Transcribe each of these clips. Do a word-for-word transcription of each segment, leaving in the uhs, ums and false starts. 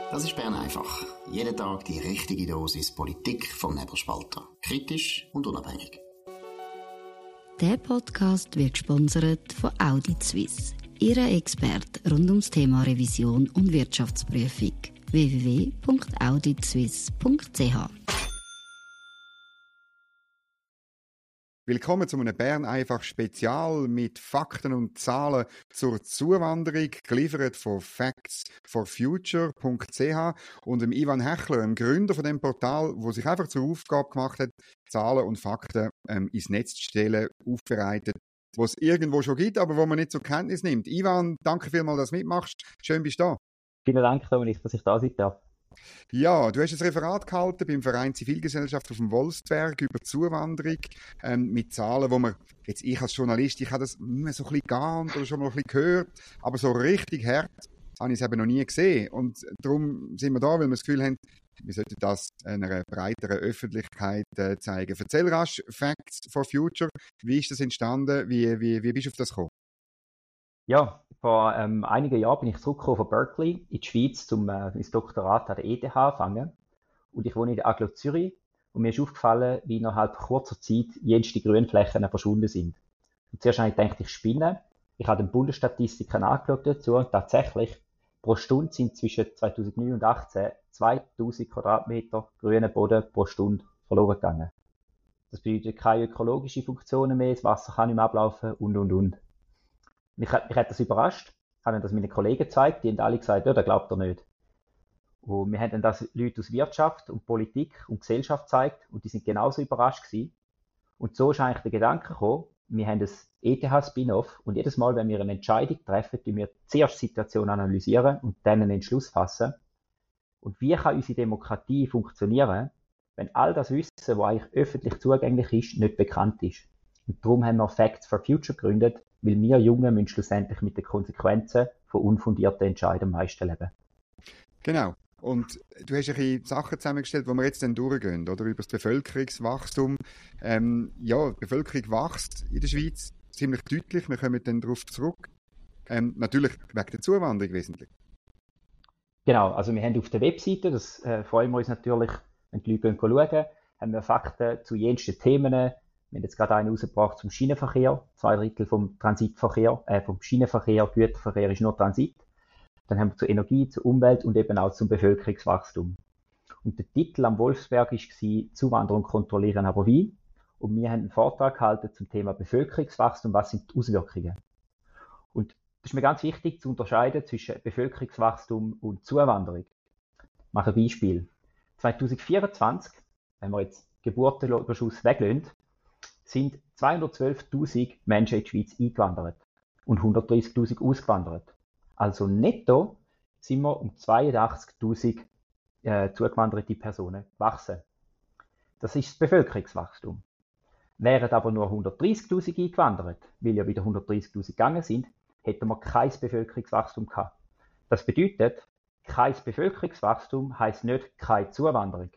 Das ist Bern einfach. Jeden Tag die richtige Dosis Politik vom Nebelspalter. Kritisch und unabhängig. Der Podcast wird gesponsert von Audit Suisse, Ihrer Experte rund ums Thema Revision und Wirtschaftsprüfung. w w w punkt audit suisse punkt c h Willkommen zu einem Bern einfach Spezial mit Fakten und Zahlen zur Zuwanderung, geliefert von facts for future punkt c h und dem Ivan Hechler, dem Gründer von dem Portal, wo sich einfach zur Aufgabe gemacht hat, Zahlen und Fakten ähm, ins Netz zu stellen, aufbereitet, wo es irgendwo schon gibt, aber wo man nicht zur Kenntnis nimmt. Ivan, danke vielmals, dass du mitmachst. Schön bist du da. Vielen Dank, Dominik, dass ich da sein darf. Ja, du hast ein Referat gehalten beim Verein Zivilgesellschaft auf dem Wolfsberg über Zuwanderung ähm, mit Zahlen, wo man, jetzt ich als Journalist, ich habe das immer so ein bisschen geahnt oder schon mal ein bisschen gehört, aber so richtig hart habe ich es eben noch nie gesehen. Und darum sind wir da, weil wir das Gefühl haben, wir sollten das einer breiteren Öffentlichkeit äh, zeigen. Erzähl rasch, Facts for Future, wie ist das entstanden, wie, wie, wie bist du auf das gekommen? Ja, vor ähm, einigen Jahren bin ich zurückgekommen von Berkeley in die Schweiz, um äh, mein Doktorat an der E T H anzufangen. Und ich wohne in der Aglo Zürich und mir ist aufgefallen, wie innerhalb kurzer Zeit jenste Grünflächen verschwunden sind. Und zuerst habe ich gedacht, ich spinne. Ich habe den Bundesstatistiken angeschaut dazu und tatsächlich pro Stunde sind zwischen zweitausendneun und achtzehn zweitausend Quadratmeter grüner Boden pro Stunde verloren gegangen. Das bedeutet keine ökologische Funktionen mehr, das Wasser kann nicht mehr ablaufen und und und. Mich hat, mich hat das überrascht, habe das meinen Kollegen gezeigt, die haben alle gesagt, ja, das glaubt er nicht. Und wir haben dann das Leute aus Wirtschaft und Politik und Gesellschaft gezeigt und die sind genauso überrascht gewesen. Und so ist eigentlich der Gedanke gekommen, wir haben das E T H-Spin-Off und jedes Mal, wenn wir eine Entscheidung treffen, tun wir zuerst die Situation analysieren und dann einen Entschluss fassen. Und wie kann unsere Demokratie funktionieren, wenn all das Wissen, was eigentlich öffentlich zugänglich ist, nicht bekannt ist? Und darum haben wir Facts for Future gegründet, weil wir Jungen müssen schlussendlich mit den Konsequenzen von unfundierten Entscheidungen am meisten leben. Genau. Und du hast ein bisschen Sachen zusammengestellt, die wir jetzt dann durchgehen, oder? Über das Bevölkerungswachstum. Ähm, ja, die Bevölkerung wächst in der Schweiz ziemlich deutlich. Wir kommen dann darauf zurück. Ähm, natürlich wegen der Zuwanderung wesentlich. Genau. Also wir haben auf der Webseite, das äh, freuen wir uns natürlich, wenn die Leute schauen, haben wir Fakten zu jensten Themen. Wir haben jetzt gerade einen rausgebracht zum Schienenverkehr. Zwei Drittel vom Transitverkehr, äh, vom Schienenverkehr, Güterverkehr ist nur Transit. Dann haben wir zur Energie, zur Umwelt und eben auch zum Bevölkerungswachstum. Und der Titel am Wolfsberg war Zuwanderung kontrollieren, aber wie? Und wir haben einen Vortrag gehalten zum Thema Bevölkerungswachstum, was sind die Auswirkungen? Und das ist mir ganz wichtig zu unterscheiden zwischen Bevölkerungswachstum und Zuwanderung. Ich mache ein Beispiel. zweitausendvierundzwanzig, wenn wir jetzt Geburtenüberschuss weglösen, sind zweihundertzwölftausend Menschen in die Schweiz eingewandert und hundertdreißigtausend ausgewandert. Also netto sind wir um zweiundachtzigtausend äh, zugewanderte Personen gewachsen. Das ist das Bevölkerungswachstum. Wären aber nur hundertdreißigtausend eingewandert, weil ja wieder hundertdreißigtausend gegangen sind, hätten wir kein Bevölkerungswachstum gehabt. Das bedeutet, kein Bevölkerungswachstum heisst nicht keine Zuwanderung.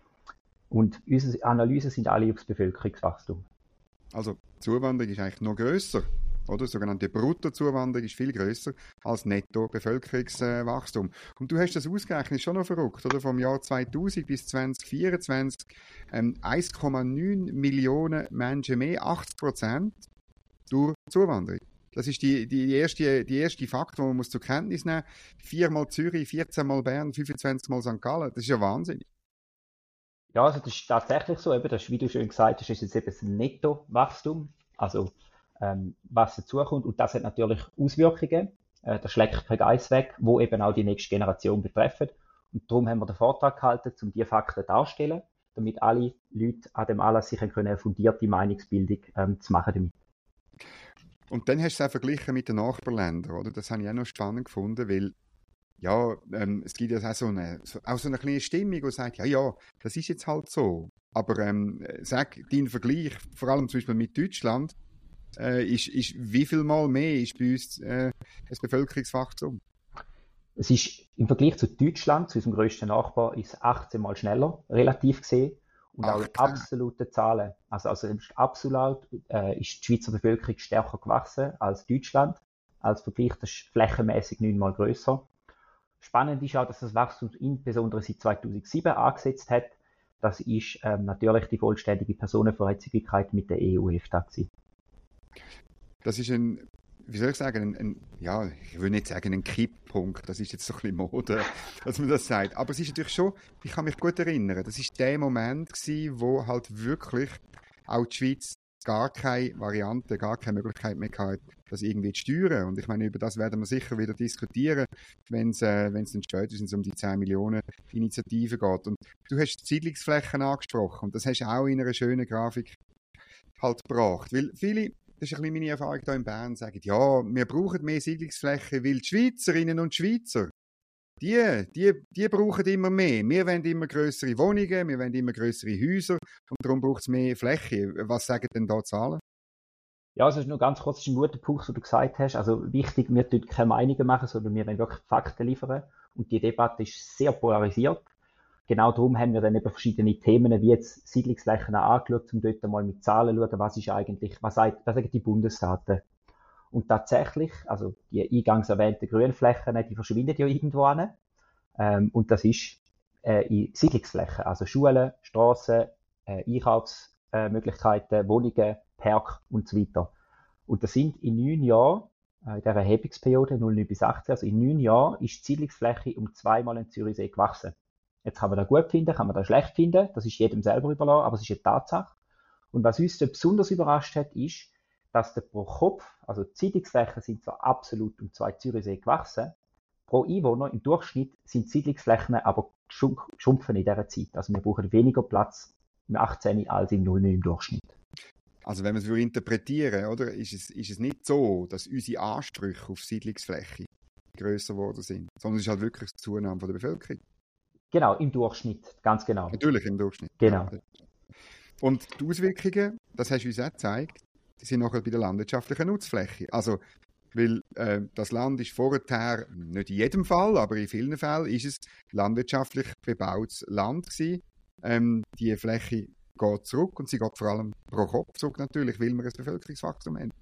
Und unsere Analysen sind alle aufs Bevölkerungswachstum. Also Zuwanderung ist eigentlich noch grösser, oder? Sogenannte Bruttozuwanderung ist viel grösser als Netto-Bevölkerungswachstum. Und du hast das ausgerechnet, ist schon noch verrückt, oder? Vom Jahr zweitausend bis zweitausendvierundzwanzig ähm, eins Komma neun Millionen Menschen mehr, achtzig Prozent durch Zuwanderung. Das ist die, die, erste, die erste Fakt, die man muss zur Kenntnis nehmen muss. Viermal Zürich, vierzehn Mal Bern, fünfundzwanzig Mal Sankt Gallen. Das ist ja wahnsinnig. Ja, also das ist tatsächlich so, eben, das ist, wie du schön gesagt hast, ist jetzt eben das Nettowachstum, also ähm, was dazukommt, und das hat natürlich Auswirkungen, äh, das schlägt kein Geiss weg, wo eben auch die nächste Generation betreffen, und darum haben wir den Vortrag gehalten, um diese Fakten darzustellen, damit alle Leute an dem Anlass sich können eine fundierte Meinungsbildung ähm, zu machen damit. Und dann hast du es auch verglichen mit den Nachbarländern, oder? Das habe ich auch noch spannend gefunden, weil ja, ähm, es gibt ja auch so eine, so, auch so eine kleine Stimmung, die sagt, ja, ja, das ist jetzt halt so. Aber ähm, sag, dein Vergleich, vor allem zum Beispiel mit Deutschland, äh, ist, ist wie viel Mal mehr ist bei uns äh, das Bevölkerungswachstum? Es ist im Vergleich zu Deutschland, zu unserem grössten Nachbar, ist achtzehn Mal schneller, relativ gesehen. Und auch in absoluten Zahlen. Also, also absolut äh, ist die Schweizer Bevölkerung stärker gewachsen als Deutschland. Als Vergleich, das ist flächenmäßig neunmal grösser. Spannend ist auch, dass das Wachstum insbesondere seit zweitausendsieben angesetzt hat. Das ist ähm, natürlich die vollständige Personenfreizügigkeit mit der E U-EFTA gewesen. Das ist ein, wie soll ich sagen, ein, ein, ja, ich will nicht sagen ein Kipppunkt, das ist jetzt so ein bisschen Mode, dass man das sagt. Aber es ist natürlich schon, ich kann mich gut erinnern, das ist der Moment gewesen, wo halt wirklich auch die Schweiz gar keine Variante, gar keine Möglichkeit mehr hatte, das irgendwie zu steuern. Und ich meine, über das werden wir sicher wieder diskutieren, wenn es äh, wenn es dann spätestens um die zehn Millionen Initiative geht. Und du hast die Siedlungsflächen angesprochen und das hast du auch in einer schönen Grafik halt gebracht. Weil viele, das ist ein bisschen meine Erfahrung hier in Bern, sagen, ja, wir brauchen mehr Siedlungsflächen, weil die Schweizerinnen und Schweizer, die, die, die brauchen immer mehr. Wir wollen immer grössere Wohnungen, wir wollen immer grössere Häuser und darum braucht es mehr Fläche. Was sagen denn da Zahlen? Ja, also nur ganz kurz, das ist ein guter Punkt, was du gesagt hast. Also wichtig, wir dürfen keine Meinungen machen, sondern wir wollen wirklich Fakten liefern. Und die Debatte ist sehr polarisiert. Genau darum haben wir dann eben verschiedene Themen, wie jetzt Siedlungsflächen angeschaut, um dort mal mit Zahlen zu schauen, was ist eigentlich, was, sagt, was sagen die Bundesdaten. Und tatsächlich, also die eingangs erwähnten Grünflächen, die verschwinden ja irgendwo hin. Ähm, und das ist äh, in Siedlungsflächen, also Schulen, Strassen, äh, Einkaufsmöglichkeiten, äh, Wohnungen, Park und so weiter. Und das sind in neun Jahren, äh, in dieser Erhebungsperiode null neun bis achtzehn, also in neun Jahren ist die Siedlungsfläche um zweimal in Zürichsee gewachsen. Jetzt kann man das gut finden, kann man das schlecht finden, das ist jedem selber überlassen, aber es ist eine Tatsache. Und was uns besonders überrascht hat, ist, dass der pro Kopf, also die Siedlungsflächen sind zwar absolut um zwei Zürichsee gewachsen, pro Einwohner im Durchschnitt sind die Siedlungsflächen aber geschrumpfen in dieser Zeit. Also wir brauchen weniger Platz im achtzehn als im null neun im Durchschnitt. Also wenn man es interpretieren würde, oder, ist es, ist es nicht so, dass unsere Ansprüche auf Siedlungsfläche grösser geworden sind, sondern es ist halt wirklich die Zunahme von der Bevölkerung. Genau, im Durchschnitt, ganz genau. Natürlich im Durchschnitt. Genau. Und die Auswirkungen, das hast du uns auch gezeigt, die sind nachher bei der landwirtschaftlichen Nutzfläche. Also, weil äh, das Land ist vorher, nicht in jedem Fall, aber in vielen Fällen, ist es landwirtschaftlich bebautes Land gewesen. Ähm, die Fläche geht zurück und sie geht vor allem pro Kopf zurück natürlich, weil wir ein Bevölkerungswachstum haben.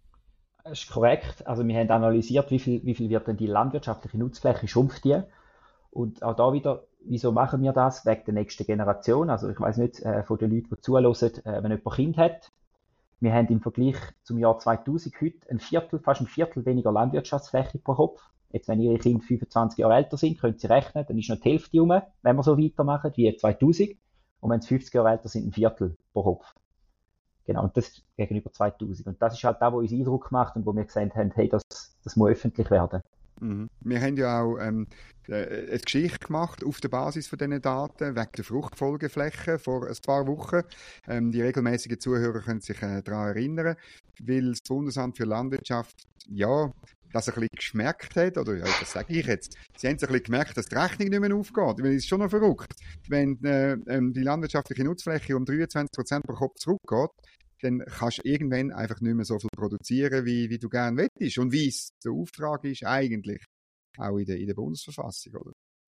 Das ist korrekt. Also wir haben analysiert, wie viel, wie viel wird denn die landwirtschaftliche Nutzfläche schrumpft die. Und auch da wieder, wieso machen wir das? Wegen der nächsten Generation. Also ich weiss nicht, äh, von den Leuten, die zuhören, äh, wenn jemand ein Kind hat. Wir haben im Vergleich zum Jahr zweitausend heute ein Viertel, fast ein Viertel weniger Landwirtschaftsfläche pro Kopf. Jetzt, wenn Ihre Kinder fünfundzwanzig Jahre älter sind, können Sie rechnen, dann ist noch die Hälfte rum, wenn wir so weitermachen wie zweitausend. Und wenn Sie fünfzig Jahre älter sind, ein Viertel pro Kopf. Genau, und das gegenüber zweitausend. Und das ist halt da, wo uns Eindruck macht und wo wir gesagt haben, hey, das, das muss öffentlich werden. Mhm. Wir haben ja auch ähm, eine Geschichte gemacht auf der Basis von diesen Daten wegen der Fruchtfolgeflächen vor ein paar Wochen. Ähm, die regelmäßigen Zuhörer können sich äh, daran erinnern, weil das Bundesamt für Landwirtschaft ja das ein bisschen geschmeckt hat, oder ja, das sage ich jetzt, sie haben es ein bisschen gemerkt, dass die Rechnung nicht mehr aufgeht. Weil es ist schon noch verrückt, wenn äh, ähm, die landwirtschaftliche Nutzfläche um dreiundzwanzig Prozent pro Kopf zurückgeht, dann kannst du irgendwann einfach nicht mehr so viel produzieren, wie, wie du gerne möchtest. Und wie es der Auftrag ist, eigentlich auch in der, in der Bundesverfassung, oder?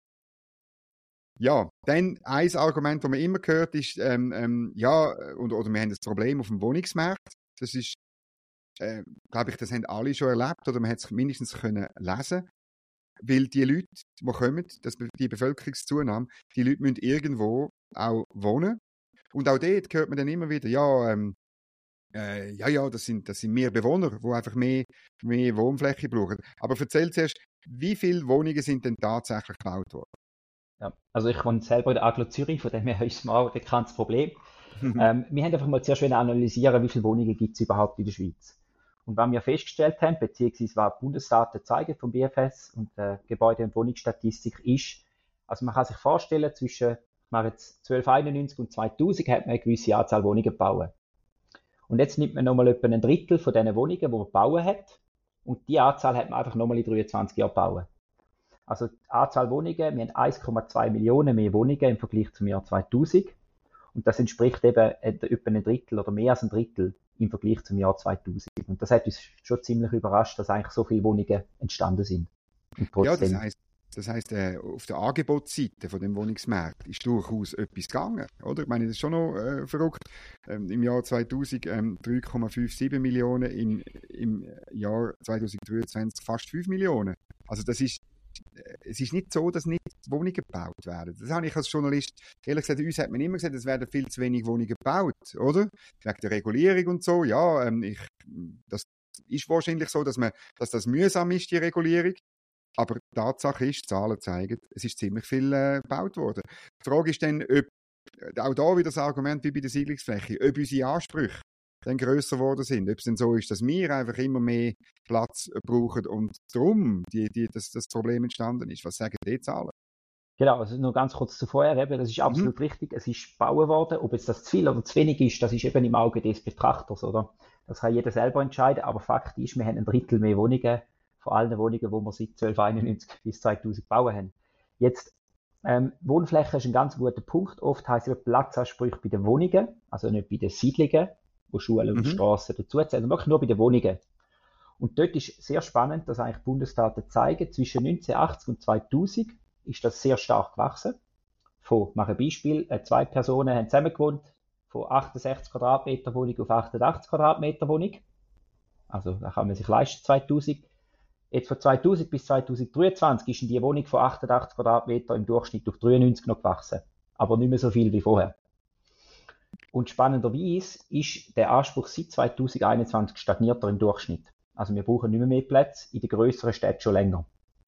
Ja, dann ein Argument, das man immer hört, ist, ähm, ähm, ja, oder, oder wir haben das Problem auf dem Wohnungsmarkt. Das ist, äh, glaube ich, das haben alle schon erlebt, oder man hat es mindestens können lesen. Weil die Leute, die kommen, das, die Bevölkerungszunahme, die Leute müssen irgendwo auch wohnen. Und auch dort hört man dann immer wieder, ja, ähm, Äh, ja, ja, das sind, das sind mehr Bewohner, die einfach mehr, mehr Wohnfläche brauchen. Aber erzähl zuerst, wie viele Wohnungen sind denn tatsächlich gebaut worden? Ja, also ich wohne selber in der Aglo Zürich, von dem her ist es mal ein bekanntes Problem. ähm, wir haben einfach mal zuerst analysieren, wie viele Wohnungen gibt es überhaupt in der Schweiz. Und was wir festgestellt haben, beziehungsweise was Bundesdaten zeigen vom B F S und der Gebäude- und Wohnungsstatistik ist, also man kann sich vorstellen, zwischen jetzt zwölfhunderteinundneunzig und zweitausend hat man eine gewisse Anzahl Wohnungen gebaut. Und jetzt nimmt man nochmal etwa ein Drittel von diesen Wohnungen, die man bauen hat. Und die Anzahl hat man einfach nochmal in dreiundzwanzig Jahren bauen. Also die Anzahl Wohnungen, wir haben eins Komma zwei Millionen mehr Wohnungen im Vergleich zum Jahr zweitausend. Und das entspricht eben etwa ein Drittel oder mehr als ein Drittel im Vergleich zum Jahr zweitausend. Und das hat uns schon ziemlich überrascht, dass eigentlich so viele Wohnungen entstanden sind. Und trotzdem, ja, das heisst, das heisst äh, auf der Angebotsseite von dem Wohnungsmarkt ist durchaus etwas gegangen, oder? Ich meine, das ist schon noch äh, verrückt. Ähm, im Jahr zweitausend ähm, drei Komma siebenundfünfzig Millionen, in, im Jahr zweitausenddreiundzwanzig fast fünf Millionen. Also das ist es ist nicht so, dass nicht Wohnungen gebaut werden. Das habe ich als Journalist, ehrlich gesagt, uns hat man immer gesagt, es werden viel zu wenig Wohnungen gebaut, oder? Wegen der Regulierung und so, ja, ähm, ich, das ist wahrscheinlich so, dass, man, dass das mühsam ist, die Regulierung. Aber die Tatsache ist, die Zahlen zeigen, es ist ziemlich viel äh, gebaut worden. Die Frage ist dann, ob, auch da wieder das Argument wie bei der Siedlungsfläche, ob unsere Ansprüche dann grösser geworden sind. Ob es denn so ist, dass wir einfach immer mehr Platz brauchen und darum die, die, dass das Problem entstanden ist. Was sagen die Zahlen? Genau, also nur ganz kurz zuvor, eben, das ist absolut mhm. richtig. Es ist gebaut worden. Ob jetzt das zu viel oder zu wenig ist, das ist eben im Auge des Betrachters, oder? Das kann jeder selber entscheiden, aber Fakt ist, wir haben ein Drittel mehr Wohnungen, von allen Wohnungen, die wir seit zwölfhunderteinundneunzig bis zweitausend gebaut haben. Jetzt, ähm, Wohnfläche ist ein ganz guter Punkt. Oft heisst es Platzansprüche bei den Wohnungen, also nicht bei den Siedlungen, wo Schulen und mhm. Straßen dazuzählen, sondern wirklich nur bei den Wohnungen. Und dort ist sehr spannend, dass eigentlich Bundesdaten zeigen, zwischen neunzehnhundertachtzig und zweitausend ist das sehr stark gewachsen. Von, ich mache ein Beispiel, zwei Personen haben zusammen gewohnt, von achtundsechzig Quadratmeter Wohnung auf achtundachtzig Quadratmeter Wohnung. Also da kann man sich leisten, zweitausend. Jetzt von zweitausend bis zweitausenddreiundzwanzig ist in die Wohnung von achtundachtzig Quadratmeter im Durchschnitt auf dreiundneunzig noch gewachsen. Aber nicht mehr so viel wie vorher. Und spannenderweise ist der Anspruch seit zweitausendeinundzwanzig stagnierter im Durchschnitt. Also wir brauchen nicht mehr, mehr Plätze, in den grösseren Städten schon länger.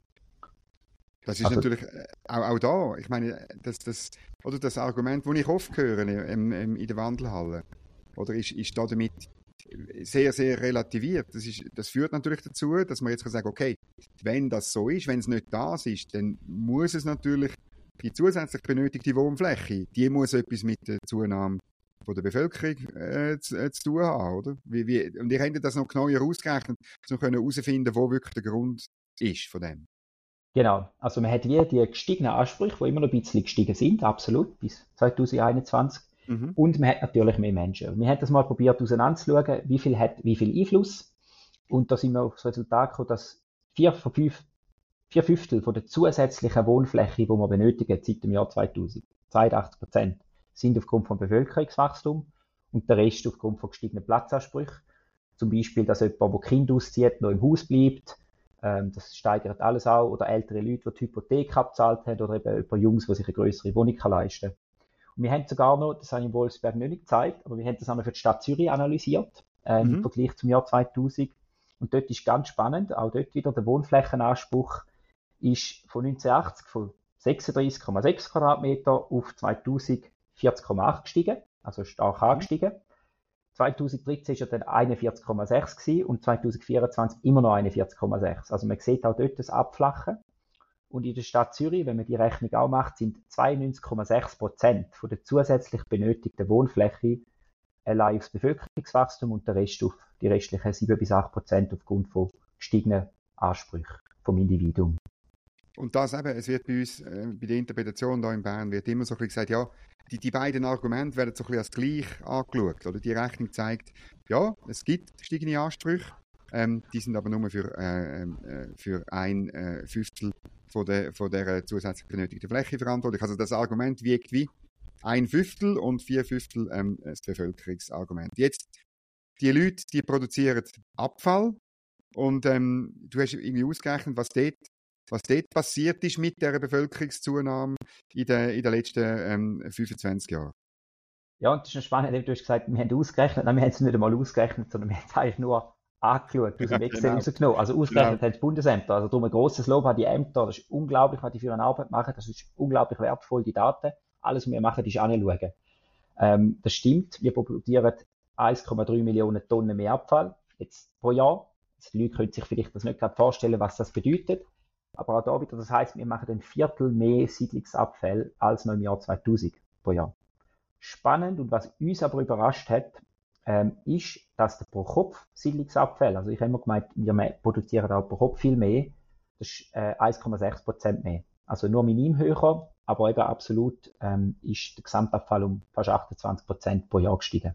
Das ist also, natürlich auch, auch da, ich meine, das, das, oder das Argument, das ich oft höre im, im, in der Wandelhalle, oder ist, ist da damit sehr, sehr relativiert. Das, ist, das führt natürlich dazu, dass man jetzt kann sagen, okay, wenn das so ist, wenn es nicht das ist, dann muss es natürlich die zusätzlich benötigte Wohnfläche, die muss etwas mit der Zunahme von der Bevölkerung äh, zu, äh, zu tun haben, oder? Wie, wie, und ihr habt das noch genauer ausgerechnet, um herauszufinden, wo wirklich der Grund ist von dem. Genau, also man hat wie die gestiegenen Ansprüche, die immer noch ein bisschen gestiegen sind, absolut, bis zweitausendeinundzwanzig. Mhm. Und man hat natürlich mehr Menschen. Wir haben das mal probiert auseinanderzuschauen, wie viel hat wie viel Einfluss. Und da sind wir auf das Resultat gekommen, dass vier von fünf, vier Fünftel von der zusätzlichen Wohnfläche, die wir benötigen seit dem Jahr zweitausend, zweiundachtzig Prozent, sind aufgrund von Bevölkerungswachstum und der Rest aufgrund von gestiegenen Platzansprüchen. Zum Beispiel, dass jemand, der Kind auszieht, noch im Haus bleibt. Ähm, das steigert alles auch. Oder ältere Leute, die die Hypothek abgezahlt haben, oder eben jemand Jungs, die sich eine grössere Wohnung leisten kann. Und wir haben sogar noch, das habe ich in Wolfsberg noch nicht gezeigt, aber wir haben das einmal für die Stadt Zürich analysiert, äh, mhm. im Vergleich zum Jahr zweitausend. Und dort ist ganz spannend, auch dort wieder der Wohnflächenanspruch ist von neunzehnhundertachtzig von sechsunddreißig Komma sechs Quadratmeter auf zweitausend vierzig Komma acht gestiegen, also stark mhm. angestiegen. zweitausenddreizehn war er dann einundvierzig Komma sechs gewesen und zweitausendvierundzwanzig immer noch einundvierzig Komma sechs. Also man sieht auch dort das Abflachen. Und in der Stadt Zürich, wenn man die Rechnung auch macht, sind zweiundneunzig Komma sechs Prozent von der zusätzlich benötigten Wohnfläche allein aufs Bevölkerungswachstum und der Rest auf die restlichen sieben bis acht Prozent aufgrund von gestiegenen Ansprüchen vom Individuum. Und das eben, es wird bei uns, äh, bei der Interpretation hier in Bern, wird immer so ein bisschen gesagt, ja, die, die beiden Argumente werden so ein bisschen als gleich angeschaut. Oder die Rechnung zeigt, ja, es gibt gestiegene Ansprüche, ähm, die sind aber nur für, äh, äh, für ein äh, Fünftel von der, von der zusätzlich benötigten Fläche verantwortlich. Also das Argument wiegt wie ein Fünftel und vier Fünftel ähm, das Bevölkerungsargument. Jetzt, die Leute, die produzieren Abfall und ähm, du hast irgendwie ausgerechnet, was dort, was dort passiert ist mit der Bevölkerungszunahme in den, in den letzten ähm, fünfundzwanzig Jahren. Ja, und das ist spannend, du hast gesagt, wir haben ausgerechnet, nein, wir haben es nicht einmal ausgerechnet, sondern wir haben es eigentlich nur angeschaut, aus dem Excel genau. rausgenommen. Also ausgerechnet genau. hat das Bundesämter. Also darum ein grosses Lob an die Ämter. Das ist unglaublich, was die für eine Arbeit machen. Das ist unglaublich wertvoll, die Daten. Alles, was wir machen, ist anschauen. Ähm, das stimmt. Wir produzieren eins Komma drei Millionen Tonnen mehr Abfall jetzt pro Jahr. Also die Leute können sich vielleicht das nicht gerade vorstellen, was das bedeutet. Aber auch da wieder, das heisst, wir machen ein Viertel mehr Siedlungsabfälle als noch im Jahr zweitausend pro Jahr. Spannend und was uns aber überrascht hat, ähm, ist, dass der pro Kopf Siedlungsabfall, also ich habe immer gemeint, wir produzieren auch pro Kopf viel mehr, das ist äh, eins Komma sechs Prozent mehr. Also nur minim höher, aber eben absolut ähm, ist der Gesamtabfall um fast achtundzwanzig Prozent pro Jahr gestiegen.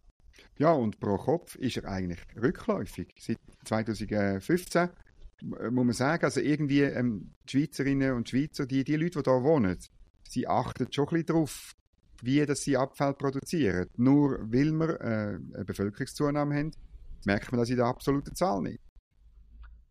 Ja, und pro Kopf ist er eigentlich rückläufig. Seit zweitausendfünfzehn muss man sagen, also irgendwie ähm, die Schweizerinnen und Schweizer, die, die Leute, die da wohnen, sie achten schon ein bisschen darauf, wie dass sie Abfall produzieren. Nur weil wir äh, eine Bevölkerungszunahme haben, merkt man das in der absoluten Zahl nicht.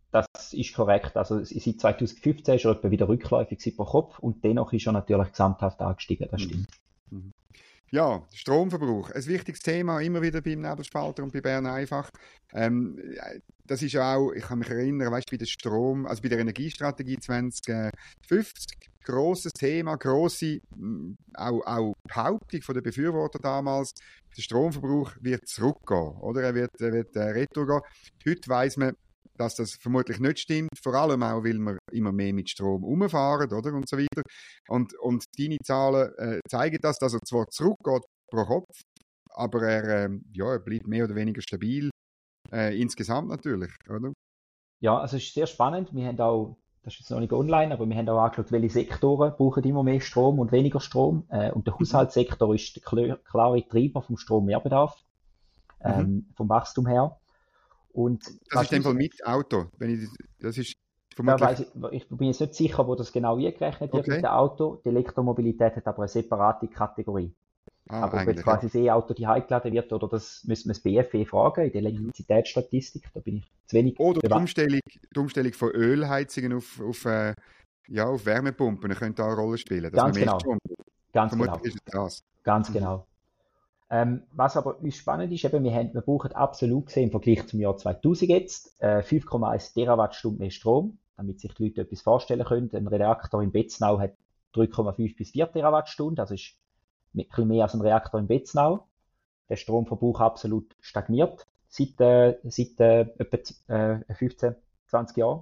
das ist korrekt. Also seit zwanzig fünfzehn ist er etwa wieder rückläufig pro Kopf und dennoch ist er natürlich gesamthaft angestiegen, das stimmt. Mhm. Ja, Stromverbrauch, ein wichtiges Thema, immer wieder beim Nebelspalter und bei Bern einfach. Ähm, das ist ja auch, ich kann mich erinnern, weißt, bei der Strom, also bei der Energiestrategie zwanzig fünfzig, grosses Thema, grosse auch, auch Behauptung von den Befürwortern damals, der Stromverbrauch wird zurückgehen, oder? Er wird, er wird äh, retour gehen. Heute weiss man, dass das vermutlich nicht stimmt, vor allem auch, weil wir immer mehr mit Strom umfahren, oder, und so weiter. Und, und deine Zahlen äh, zeigen das, dass er zwar zurückgeht pro Kopf, aber er, äh, ja, er bleibt mehr oder weniger stabil, äh, insgesamt natürlich, oder? Ja, also es ist sehr spannend. Wir haben auch, das ist jetzt noch nicht online, aber wir haben auch angeschaut, welche Sektoren brauchen immer mehr Strom und weniger Strom. Äh, und der mhm. Haushaltssektor ist der klar, klare Treiber vom Strommehrbedarf, ähm, mhm. vom Wachstum her. Und das ist in dem Fall mit Auto, wenn ich, das ist vermutlich... Ja, weiss ich, ich bin jetzt nicht sicher, wo das genau eingerechnet wird okay. mit dem Auto. Die Elektromobilität hat aber eine separate Kategorie. Ah, aber ob jetzt quasi das E-Auto die geladen wird oder das, müssen wir das B F E fragen, in der Elektrizitätsstatistik, da bin ich zu wenig... Oder die Umstellung, die Umstellung von Ölheizungen auf, auf, äh, ja, auf Wärmepumpen könnte da eine Rolle spielen. Ganz genau. Ganz vermutlich genau. Ist es das. Ganz mhm. genau. Ähm, was aber uns spannend ist, eben, wir, haben, wir brauchen absolut gesehen im Vergleich zum Jahr zweitausend jetzt äh, fünf Komma eins Terawattstunden mehr Strom, damit sich die Leute etwas vorstellen können. Ein Reaktor in Betznau hat drei Komma fünf bis vier Terawattstunden, also ist ein bisschen mehr als ein Reaktor in Betznau. Der Stromverbrauch absolut stagniert seit, äh, seit äh, etwa äh, fünfzehn, zwanzig Jahren.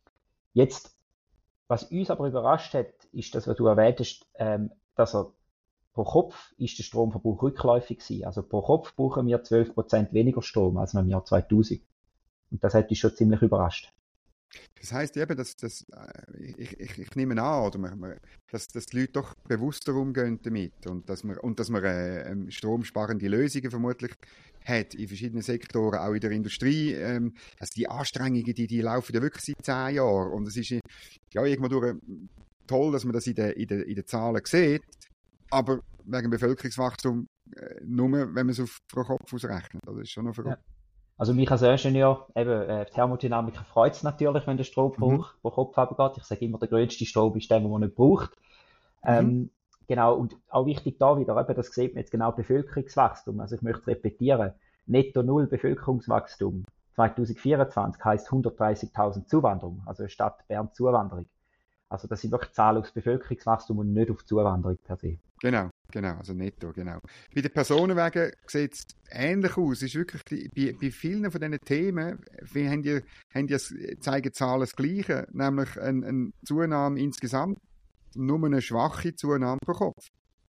Jetzt, was uns aber überrascht hat, ist, dass, was du erwähnt hast, ähm, dass er pro Kopf ist der Stromverbrauch rückläufig gewesen. Also pro Kopf brauchen wir zwölf Prozent weniger Strom als im Jahr zweitausend. Und das hat uns schon ziemlich überrascht. Das heisst eben, dass, dass ich, ich, ich nehme an, oder man, man, dass, dass die Leute doch bewusster umgehen damit und dass man, und dass man äh, stromsparende Lösungen vermutlich hat in verschiedenen Sektoren, auch in der Industrie. Ähm, also die Anstrengungen, die, die laufen ja wirklich seit zehn Jahren und es ist ja irgendwo durch toll, dass man das in den in der, in der Zahlen sieht. Aber wegen Bevölkerungswachstum äh, nur, wenn man es auf pro Kopf ausrechnet. Das ist schon noch verrückt. Ja. Also mich als Ingenieur, eben, äh, Thermodynamiker freut es natürlich, wenn der Stromverbrauch mhm. pro Kopf runtergeht. Ich sage immer, der größte Strom ist der, den man nicht braucht. Mhm. Ähm, genau, und auch wichtig da wieder, eben, das sieht man jetzt genau, Bevölkerungswachstum. Also ich möchte es repetieren. Netto Null Bevölkerungswachstum zwanzig vierundzwanzig heisst hundertdreißigtausend Zuwanderung, also Stadt Bern Zuwanderung. Also das sind wirklich Zahlen aufs Bevölkerungswachstum und nicht auf Zuwanderung per se. Genau, genau, also netto, genau. Bei den Personenwagen sieht es ähnlich aus. Es ist wirklich die, bei, bei vielen von diesen Themen wie haben die, haben die, zeigen Zahlen das Gleiche, nämlich eine ein Zunahme insgesamt, nur eine schwache Zunahme pro Kopf.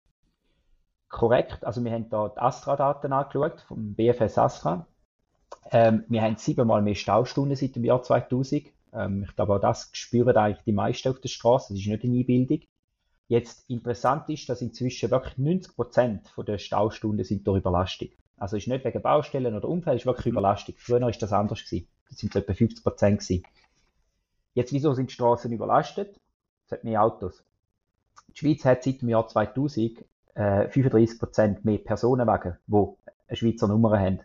Korrekt, also wir haben da die Astra-Daten angeschaut, vom B F S Astra. Ähm, wir haben siebenmal mehr Staustunden seit dem Jahr zweitausend. Ähm, ich glaube, auch das spüren eigentlich die meisten auf der Straße. Das ist nicht eine Einbildung. Jetzt interessant ist, dass inzwischen wirklich neunzig Prozent der Staustunden sind durch Überlastung. Also ist nicht wegen Baustellen oder Unfällen, ist wirklich Überlastung. Früher war das anders gewesen. Das sind so etwa fünfzig Prozent gewesen. Jetzt, wieso sind die Straßen überlastet? Es hat mehr Autos. Die Schweiz hat seit dem Jahr zweitausend äh, fünfunddreißig Prozent mehr Personenwagen, die eine Schweizer Nummer haben.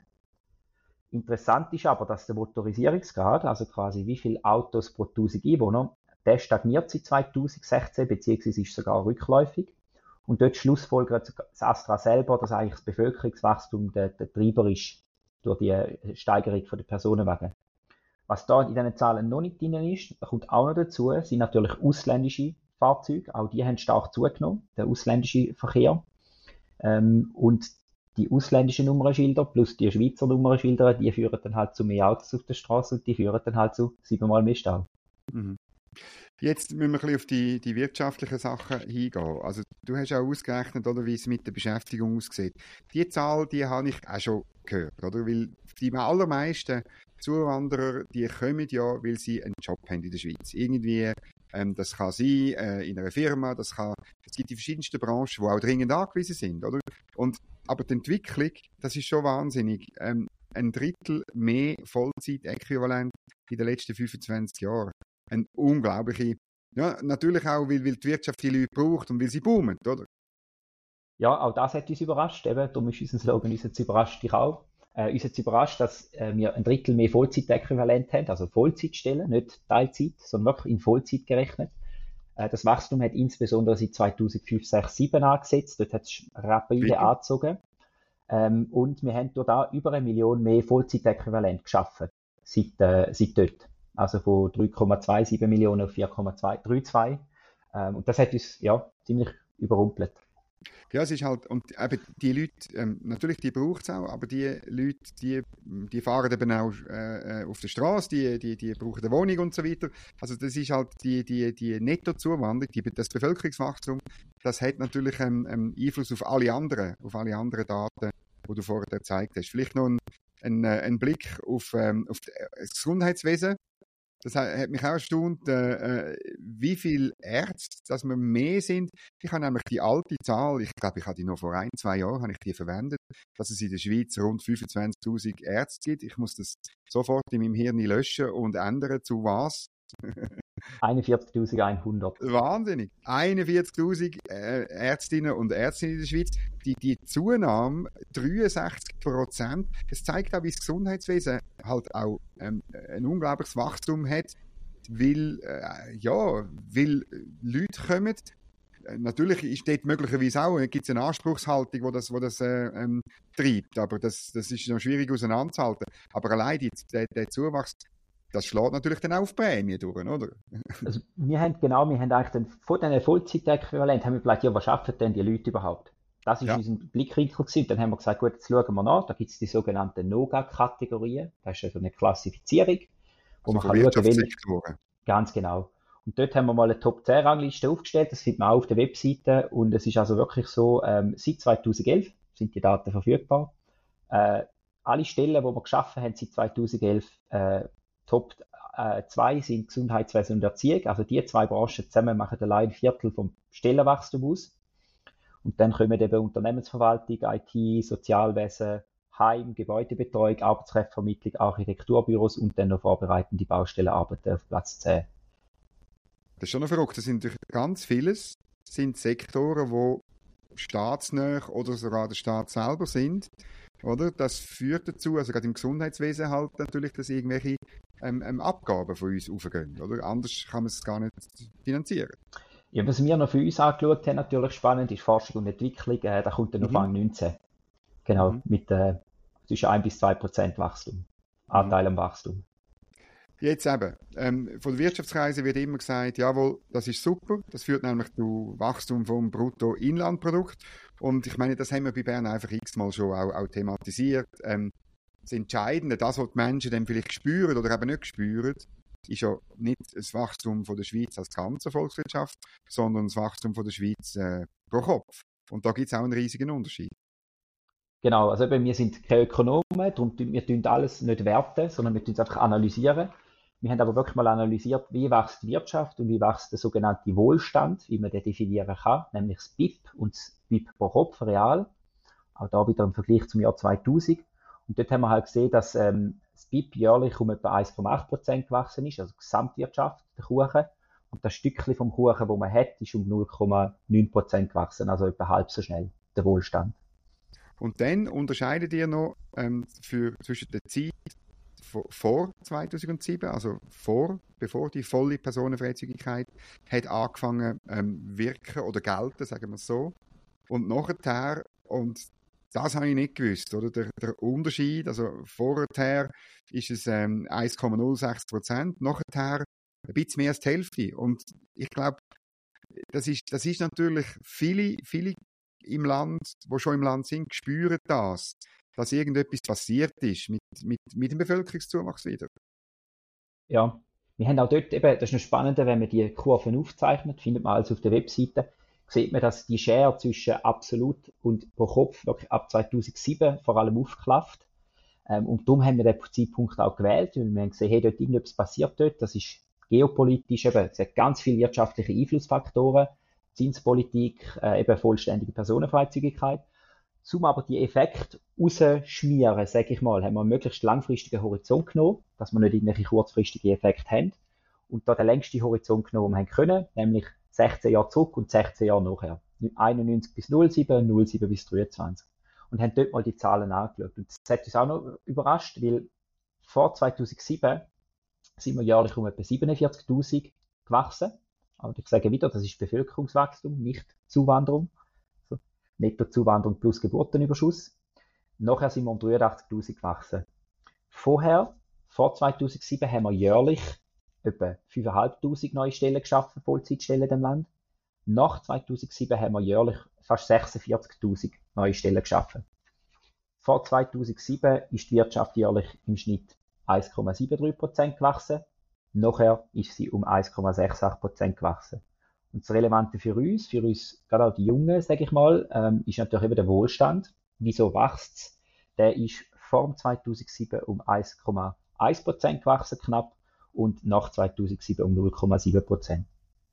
Interessant ist aber, dass der Motorisierungsgrad, also quasi wie viele Autos pro tausend Einwohner, der stagniert seit zweitausendsechzehn, beziehungsweise ist sogar rückläufig. Und dort schlussfolgert das Astra selber, dass eigentlich das Bevölkerungswachstum der, der Treiber ist durch die Steigerung der Personenwagen. Was da in diesen Zahlen noch nicht drin ist, kommt auch noch dazu, sind natürlich ausländische Fahrzeuge. Auch die haben stark zugenommen, der ausländische Verkehr. Ähm, und die ausländischen Nummernschilder plus die Schweizer Nummernschilder, die führen dann halt zu mehr Autos auf der Straße und die führen dann halt zu siebenmal mehr Stau. Mhm. Jetzt müssen wir ein bisschen auf die, die wirtschaftlichen Sachen hingehen. Also du hast auch ausgerechnet, oder, wie es mit der Beschäftigung aussieht. Die Zahl, die habe ich auch schon gehört, oder? Weil die allermeisten Zuwanderer, die kommen ja, weil sie einen Job haben in der Schweiz. Irgendwie, ähm, das kann sein äh, in einer Firma, das kann, es gibt die verschiedensten Branchen, die auch dringend angewiesen sind, oder? Und aber die Entwicklung, das ist schon wahnsinnig. Ähm, ein Drittel mehr Vollzeitäquivalent in den letzten fünfundzwanzig Jahren. Eine unglaubliche, ja, natürlich auch, weil, weil die Wirtschaft die Leute braucht und weil sie boomen, oder? Ja, auch das hat uns überrascht. Eben, darum ist unser Slogan, uns überrascht dich auch. Äh, uns hat es überrascht, dass äh, wir ein Drittel mehr Vollzeitäquivalent haben, also Vollzeitstellen, nicht Teilzeit, sondern wirklich in Vollzeit gerechnet. Äh, das Wachstum hat insbesondere seit zweitausendfünf, sechs, sieben angesetzt, dort hat es rapide Wirklich? angezogen. Ähm, und wir haben durch da über eine Million mehr Vollzeitäquivalent geschaffen, seit, äh, seit dort. Also von drei Komma siebenundzwanzig Millionen auf vier Komma zweiunddreißig. Ähm, und das hat uns ja ziemlich überrumpelt. Ja, es ist halt, und eben die Leute, ähm, natürlich, die braucht es auch, aber die Leute, die, die fahren eben auch äh, auf der Straße, die, die, die brauchen eine Wohnung und so weiter. Also das ist halt die, die, die Nettozuwanderung, die, das Bevölkerungswachstum, das hat natürlich einen, einen Einfluss auf alle anderen, auf alle anderen Daten, die du vorher gezeigt hast. Vielleicht noch ein, ein, ein Blick auf, ähm, auf das Gesundheitswesen. Das hat mich auch erstaunt, äh, wie viele Ärzte, dass wir mehr sind. Ich habe nämlich die alte Zahl, ich glaube, ich habe die noch vor ein, zwei Jahren habe ich die verwendet, dass es in der Schweiz rund fünfundzwanzigtausend Ärzte gibt. Ich muss das sofort in meinem Hirn löschen und ändern zu was? einundvierzigtausendeinhundert. Wahnsinnig. einundvierzigtausend äh, Ärztinnen und Ärzte in der Schweiz. Die, die Zunahme dreiundsechzig Prozent. Das zeigt auch, wie das Gesundheitswesen halt auch ähm, ein unglaubliches Wachstum hat, weil, äh, ja, weil Leute kommen. Äh, natürlich ist dort möglicherweise auch, gibt es eine Anspruchshaltung, die das, wo das äh, ähm, treibt, aber das, das ist noch schwierig auseinanderzuhalten. Aber allein die, der, der Zuwachs, das schlägt natürlich dann auch auf Prämie durch, oder? Also wir haben genau, wir haben eigentlich dann von diesen Vollzeitäquivalent haben wir gesagt, ja, was schaffen denn die Leute überhaupt? Das ist Ja. unser Blickwinkel gewesen. Dann haben wir gesagt, gut, jetzt schauen wir nach. Da gibt es die sogenannten NOGA-Kategorien. Das ist also eine Klassifizierung, wo Also man von kann schauen, welche, Wirtschaftssektoren. ganz genau. Und dort haben wir mal eine Top zehn Rangliste aufgestellt. Das findet man auch auf der Webseite. Und es ist also wirklich so, ähm, seit zweitausendelf sind die Daten verfügbar. Äh, alle Stellen, die wir geschaffen haben seit zweitausendelf, äh, Top zwei sind Gesundheitswesen und Erziehung. Also die zwei Branchen zusammen machen allein ein Viertel vom Stellenwachstum aus. Und dann kommen eben Unternehmensverwaltung, I T, Sozialwesen, Heim, Gebäudebetreuung, Arbeitsrechtvermittlung, Architekturbüros und dann noch vorbereitende Baustellenarbeiten auf Platz zehn. Das ist schon noch verrückt. Das sind natürlich ganz vieles sind Sektoren, die staatsnah oder sogar der Staat selber sind. Oder? Das führt dazu, also gerade im Gesundheitswesen halt natürlich, dass irgendwelche ähm, ähm, Abgaben von uns aufgehen. Oder? Anders kann man es gar nicht finanzieren. Ja, was wir noch für uns angeschaut haben, natürlich spannend, ist Forschung und Entwicklung. Äh, da kommt dann auf Mhm. Rang neunzehn. Genau, Mhm. mit äh, zwischen ein bis zwei Prozent Wachstum. Anteil am Wachstum. Jetzt eben, ähm, von der Wirtschaftskreise wird immer gesagt, jawohl, das ist super, das führt nämlich zu Wachstum vom Bruttoinlandprodukt. Und ich meine, das haben wir bei Bern einfach x-mal schon auch, auch thematisiert. Ähm, das Entscheidende, das, was die Menschen dann vielleicht spüren oder eben nicht spüren, ist ja nicht das Wachstum von der Schweiz als ganze Volkswirtschaft, sondern das Wachstum von der Schweiz äh, pro Kopf. Und da gibt es auch einen riesigen Unterschied. Genau, also eben, wir sind keine Ökonomen, darum tun wir tun alles nicht werten, sondern wir tun es einfach analysieren. Wir haben aber wirklich mal analysiert, wie wächst die Wirtschaft und wie wächst der sogenannte Wohlstand, wie man den definieren kann, nämlich das B I P und das B I P pro Kopf real. Auch da wieder im Vergleich zum Jahr zweitausend. Und dort haben wir halt gesehen, dass ähm, das B I P jährlich um etwa eins Komma acht Prozent gewachsen ist, also die Gesamtwirtschaft, der Kuchen. Und das Stückchen vom Kuchen, das man hat, ist um null Komma neun Prozent gewachsen, also etwa halb so schnell, der Wohlstand. Und dann unterscheidet ihr noch ähm, für, zwischen der Zeit vor zweitausendsieben, also vor, bevor die volle Personenfreizügigkeit hat angefangen ähm, wirken oder gelten, sagen wir es so. Und nachher, und das habe ich nicht gewusst, oder? Der, der Unterschied, also vorher ist es ähm, eins Komma null sechs Prozent, nachher ein bisschen mehr als die Hälfte. Und ich glaube, das ist, das ist natürlich, viele, viele im Land, die schon im Land sind, spüren das, dass irgendetwas passiert ist mit, mit, mit dem Bevölkerungszuwachs wieder. Ja, wir haben auch dort eben, das ist noch spannender, wenn man die Kurven aufzeichnet, findet man alles auf der Webseite, sieht man, dass die Schere zwischen absolut und pro Kopf wirklich ab zweitausendsieben vor allem aufklafft. Ähm, und darum haben wir den Zeitpunkt auch gewählt, weil wir haben gesehen, hey, dort irgendetwas passiert dort, das ist geopolitisch eben, es hat ganz viele wirtschaftliche Einflussfaktoren, Zinspolitik, äh, eben vollständige Personenfreizügigkeit. Um aber die Effekte rausschmieren, sage ich mal, haben wir einen möglichst langfristigen Horizont genommen, dass wir nicht irgendwelche kurzfristigen Effekte haben. Und da den längsten Horizont genommen, den wir haben können, nämlich sechzehn Jahre zurück und sechzehn Jahre nachher. einundneunzig bis null sieben, null sieben bis dreiundzwanzig. und haben dort mal die Zahlen angeschaut. Und das hat uns auch noch überrascht, weil vor zweitausendsieben sind wir jährlich um etwa siebenundvierzigtausend gewachsen. Aber ich sage wieder, das ist Bevölkerungswachstum, nicht Zuwanderung. Also Nettozuwanderung plus Geburtenüberschuss. Nachher sind wir um dreiundachtzigtausend gewachsen. Vorher, vor zweitausendsieben, haben wir jährlich etwa fünftausendfünfhundert neue Stellen geschaffen, Vollzeitstellen in dem Land. Nach zweitausendsieben haben wir jährlich fast sechsundvierzigtausend neue Stellen geschaffen. Vor zweitausendsieben ist die Wirtschaft jährlich im Schnitt eins Komma dreiundsiebzig Prozent gewachsen. Nachher ist sie um eins Komma achtundsechzig Prozent gewachsen. Und das Relevante für uns, für uns, gerade auch die Jungen, sage ich mal, ähm, ist natürlich eben der Wohlstand. Wieso wächst es? Der ist vor zweitausendsieben um eins Komma eins Prozent gewachsen, knapp, und nach zweitausendsieben um null Komma sieben Prozent.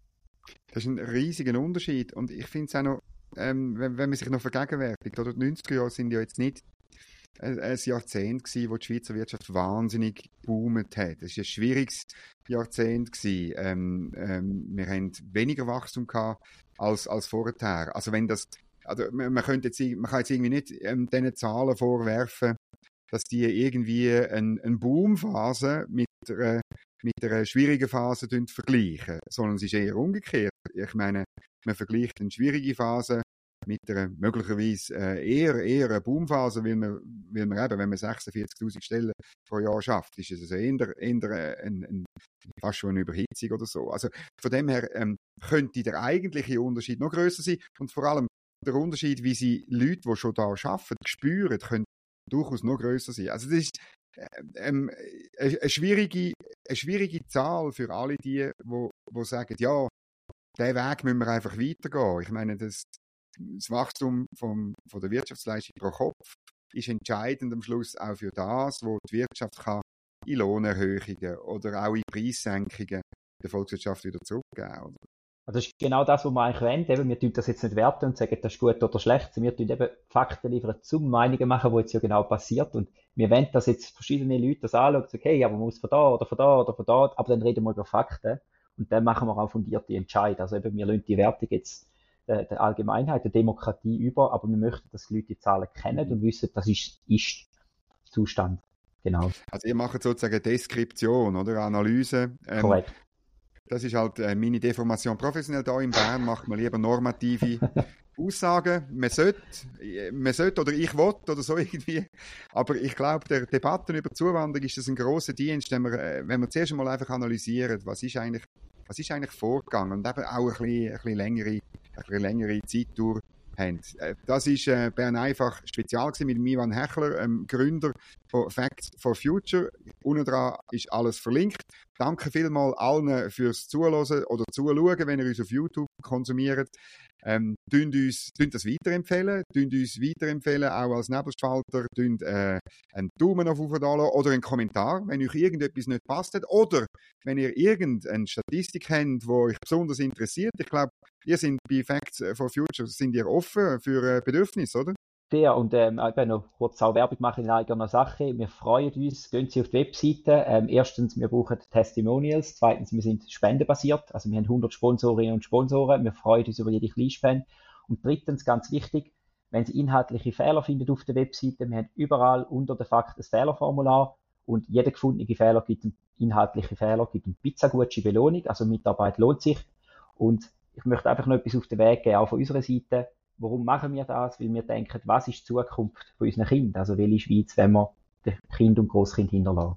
Das ist ein riesiger Unterschied. Und ich finde es auch noch, ähm, wenn, wenn man sich noch vergegenwärtigt, oder die neunziger Jahre sind ja jetzt nicht ein, ein Jahrzehnt gewesen, wo die Schweizer Wirtschaft wahnsinnig boomt hat. Es war ein schwieriges Jahrzehnt gewesen. Ähm, ähm, wir haben weniger Wachstum gehabt als, als vorher. Also wenn das, also man, man könnte jetzt, man kann jetzt irgendwie nicht ähm, diesen Zahlen vorwerfen, dass die irgendwie eine ein Boomphase mit einer, mit einer schwierigen Phase vergleichen, sondern es ist eher umgekehrt. Ich meine, man vergleicht eine schwierige Phase mit einer möglicherweise äh, eher, eher eine Boomphase, weil man, weil man eben, wenn man sechsundvierzigtausend Stellen pro Jahr schafft, ist es also eher, eher ein, ein, fast schon eine Überhitzung oder so. Also von dem her ähm, könnte der eigentliche Unterschied noch grösser sein und vor allem der Unterschied, wie sie Leute, die schon da arbeiten, spüren, können durchaus noch grösser sein. Also das ist ähm, eine, eine, schwierige, eine schwierige Zahl für alle die, die, die sagen, ja, diesen Weg müssen wir einfach weitergehen. Ich meine, das, das Wachstum vom, von der Wirtschaftsleistung pro Kopf ist entscheidend am Schluss auch für das, wo die Wirtschaft kann in Lohnerhöhungen oder auch in Preissenkungen der Volkswirtschaft wieder zurückgeben kann. Also das ist genau das, was wir eigentlich wollen. Eben, wir tun das jetzt nicht werten und sagen, das ist gut oder schlecht. Wir tun eben Fakten liefern, zum Meinungen machen, was jetzt ja genau passiert. Und wir wollen, dass jetzt verschiedene Leute das anschauen und sagen, okay, aber man muss von da oder von da oder von da, aber dann reden wir über Fakten und dann machen wir auch fundierte Entscheidungen. Also eben, wir lassen die Wertung jetzt der, der Allgemeinheit, der Demokratie über, aber wir möchten, dass die Leute die Zahlen kennen und wissen, das ist, ist Zustand. Genau. Also ihr macht sozusagen Deskription, oder? Analyse. Ähm, Korrekt. Das ist halt äh, meine Deformation. Professionell da in Bern macht man lieber normative Aussagen. Man sollte, man sollte oder ich will oder so irgendwie. Aber ich glaube, der Debatten über Zuwanderung ist das ein grosser Dienst, wenn wir, äh, wenn wir zuerst einmal einfach analysieren, was ist eigentlich, was ist eigentlich vorgegangen und eben auch ein bisschen, ein bisschen längere, ein bisschen längere Zeitdauer haben. Das ist äh, Bern einfach spezial gewesen mit Ivan Hechler, ähm, Gründer von Facts for Future. Unten dran ist alles verlinkt. Danke vielmals allen fürs Zuhören oder Zuschauen, wenn ihr uns auf YouTube konsumiert. Ähm, tünt uns, tünt das weiterempfehlen, tünt uns weiterempfehlen, auch als Nebelspalter, tünt äh, einen Daumen auf da lassen oder einen Kommentar, wenn euch irgendetwas nicht passt hat oder wenn ihr irgendeine Statistik habt, die euch besonders interessiert. Ich glaube, ihr seid bei Facts for Future, sind ihr offen für äh, Bedürfnisse, oder? Ja, und ähm, eben noch kurz auch Werbung machen in eigener Sache. Wir freuen uns, gehen Sie auf die Webseite. Ähm, erstens, wir brauchen Testimonials. Zweitens, wir sind spendenbasiert. Also wir haben hundert Sponsorinnen und Sponsoren. Wir freuen uns über jede Kleinspende. Und drittens, ganz wichtig, wenn Sie inhaltliche Fehler finden auf der Webseite, wir haben überall unter den Fakten ein Fehlerformular und jeder gefundene Fehler gibt einen inhaltlichen Fehler, gibt eine Pizzagutsche Belohnung. Also Mitarbeit lohnt sich. Und ich möchte einfach noch etwas auf den Weg geben, auch von unserer Seite. Warum machen wir das? Weil wir denken, was ist die Zukunft von unseren Kindern? Also welche Schweiz, wenn wir den Kind und Grosskind hinterlassen?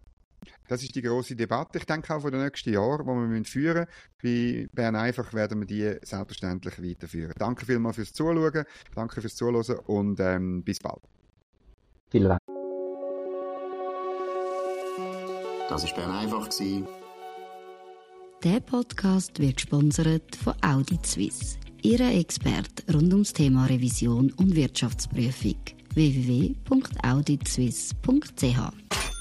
Das ist die grosse Debatte. Ich denke auch für die nächsten Jahre, die wir führen müssen. Bei Bern einfach werden wir die selbstverständlich weiterführen. Danke vielmals fürs Zuschauen, danke fürs Zuhören und ähm, bis bald. Vielen Dank. Das war Bern einfach. Der Podcast wird gesponsert von Audit Suisse, Ihre Experte rund ums Thema Revision und Wirtschaftsprüfung. w w w punkt audit suisse punkt c h